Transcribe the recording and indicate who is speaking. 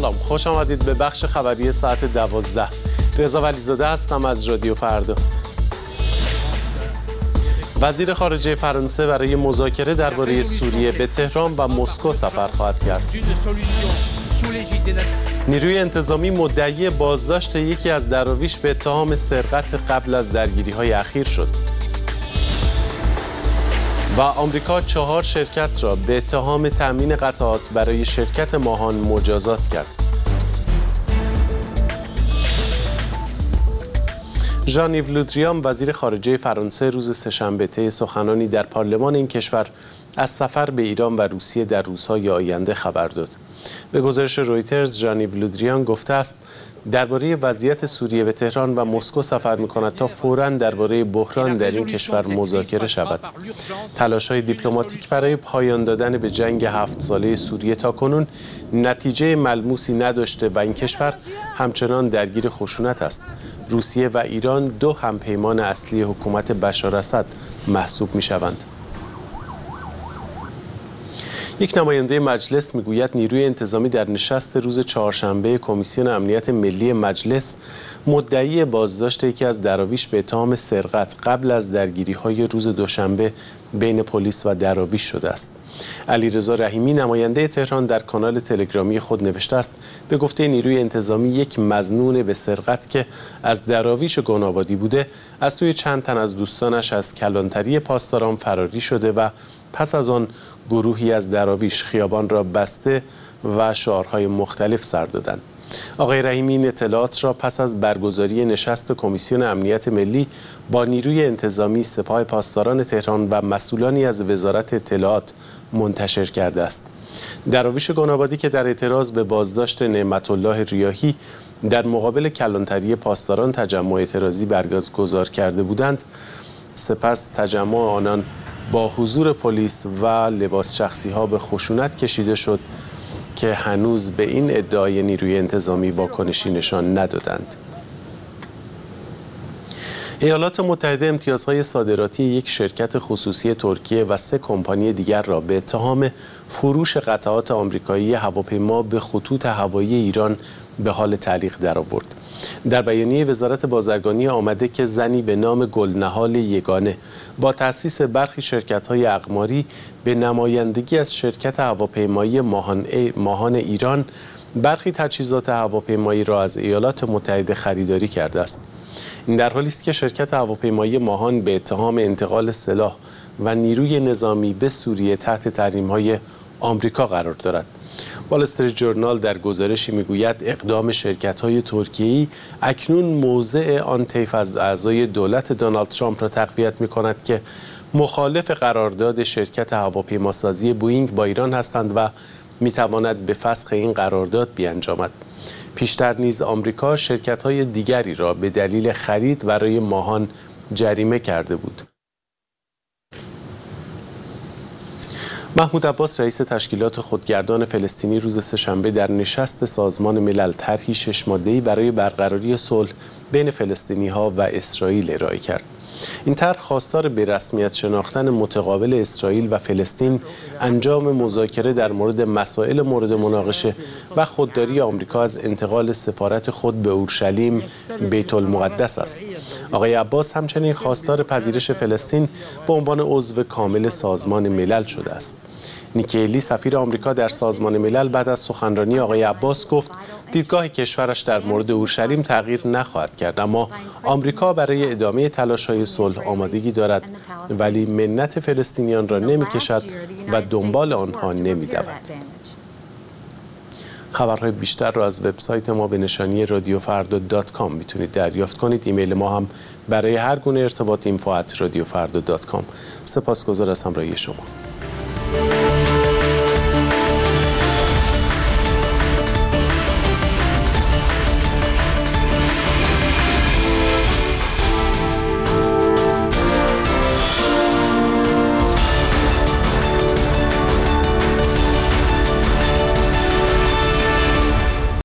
Speaker 1: سلام، خوش آمدید به بخش خبری ساعت 12. رضا ولیزاده هستم از رادیو فردا. وزیر خارجه فرانسه برای مذاکره درباره سوریه به تهران و مسکو سفر خواهد کرد. نیروی انتظامی مدعی بازداشت یکی از دراویش به اتهام سرقت قبل از درگیری‌های اخیر شد. و آمریکا 4 شرکت را به اتهام تأمین قطعات برای شرکت ماهان مجازات کرد. ژان-ایو لودریان وزیر خارجه فرانسه روز سه‌شنبه طی سخنانی در پارلمان این کشور از سفر به ایران و روسیه در روزهای آینده خبر داد. به گزارش رویترز ژان-ایو لودریان گفته است درباره وضعیت سوریه به تهران و مسکو سفر می‌کند تا فوراً درباره بحران در این کشور مذاکره شود. تلاش‌های دیپلماتیک برای پایان دادن به جنگ 7 ساله سوریه تاکنون نتیجه ملموسی نداشته و این کشور همچنان درگیر خشونت است. روسیه و ایران دو همپیمان اصلی حکومت بشار اسد محسوب می‌شوند. یک نماینده مجلس میگوید نیروی انتظامی در نشست روز چهارشنبه کمیسیون امنیت ملی مجلس مدعی بازداشت یکی از دراویش به اتهام سرقت قبل از درگیری‌های روز دوشنبه بین پلیس و دراویش شده است. علیرضا رحیمی نماینده تهران در کانال تلگرامی خود نوشته است به گفته نیروی انتظامی یک مظنون به سرقت که از دراویش گنابادی بوده از سوی چند تن از دوستانش از کلانتری پاسداران فراری شده و پس از آن گروهی از دراویش خیابان را بسته و شعارهای مختلف سر دادند. آقای رحیمی این اطلاعات را پس از برگزاری نشست کمیسیون امنیت ملی با نیروی انتظامی سپاه پاسداران تهران و مسئولانی از وزارت اطلاعات منتشر کرده است. دراویش گنابادی که در اعتراض به بازداشت نعمت الله ریاحی در مقابل کلانتری پاسداران تجمع اعتراضی برگزار کرده بودند، سپس تجمع آنان با حضور پلیس و لباس شخصی ها به خشونت کشیده شد که هنوز به این ادعای نیروی انتظامی واکنشی نشان ندادند. ایالات متحده امتیازهای صادراتی یک شرکت خصوصی ترکیه و 3 کمپانی دیگر را به اتهام فروش قطعات آمریکایی هواپیما به خطوط هوایی ایران به حال تعلیق درآورد. در بیانیه وزارت بازرگانی آمده که زنی به نام گلنهال یگانه با تأسیس برخی شرکت‌های اقماری به نمایندگی از شرکت هواپیمایی ماهان ایران برخی تجهیزات هواپیمایی را از ایالات متحده خریداری کرده است. این در حالی است که شرکت هواپیمایی ماهان به اتهام انتقال سلاح و نیروی نظامی به سوریه تحت تحریم‌های آمریکا قرار دارد. وال استریت ژورنال در گزارشی میگوید اقدام شرکت‌های ترکیه‌ای اکنون موضع آن طیف از اعضای دولت دونالد ترامپ را تقویت می‌کند که مخالف قرارداد شرکت هواپیماسازی بوئینگ با ایران هستند و می‌تواند به فسخ این قرارداد بیانجامد. پیشتر نیز آمریکا شرکت‌های دیگری را به دلیل خرید برای ماهان جریمه کرده بود. محمود عباس رئیس تشکیلات خودگردان فلسطینی روز سه‌شنبه در نشست سازمان ملل طرحی 6 ماده‌ای برای برقراری صلح بین فلسطینی‌ها و اسرائیل ارائه کرد. این طرح خواستار به رسمیت شناختن متقابل اسرائیل و فلسطین، انجام مذاکره در مورد مسائل مورد مناقشه و خودداری آمریکا از انتقال سفارت خود به اورشلیم بیت المقدس است. آقای عباس همچنین خواستار پذیرش فلسطین به عنوان عضو کامل سازمان ملل شده است. نیکی هیلی سفیر آمریکا در سازمان ملل بعد از سخنرانی آقای عباس گفت دیدگاه کشورش در مورد اورشلیم تغییر نخواهد کرد، اما آمریکا برای ادامه تلاش‌های صلح آمادگی دارد ولی منت فلسطینیان را نمی‌کشد و دنبال آنها نمی‌دود. خبرهای بیشتر را از وبسایت ما به نشانی radiofrda.com میتونید دریافت کنید. ایمیل ما هم برای هر گونه ارتباط info@radiofrda.com. سپاسگزار از همراهی شما.